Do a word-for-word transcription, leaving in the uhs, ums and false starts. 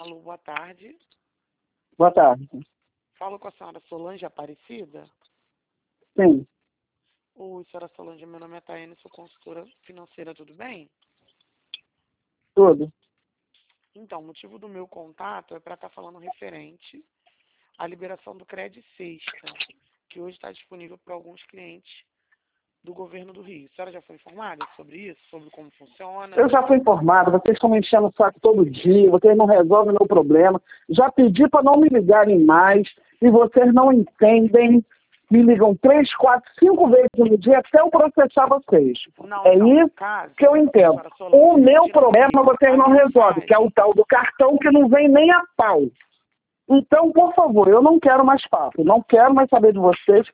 Alô, boa tarde. Boa tarde. Falo com a senhora Solange Aparecida? Sim, Oi, senhora Solange, meu nome é Taiane, sou consultora financeira, tudo bem? tudo. Então, o motivo do meu contato é para estar falando referente à liberação do Cred Sexta, que hoje está disponível para alguns clientes do governo do Rio. A senhora já foi informada sobre isso, sobre como funciona? Eu já fui informado, vocês estão me enchendo o saco todo dia, vocês não resolvem meu problema. Já pedi para não me ligarem mais e vocês não entendem. Me ligam três, quatro, cinco vezes no dia até eu processar vocês. Não, É não, no isso caso, que eu entendo. senhora Solange, O meu tira problema comigo. vocês A não resolvem, que é o mensagem- tal do cartão que não vem nem a pau. Então, por favor, eu não quero mais papo, não quero mais saber de vocês.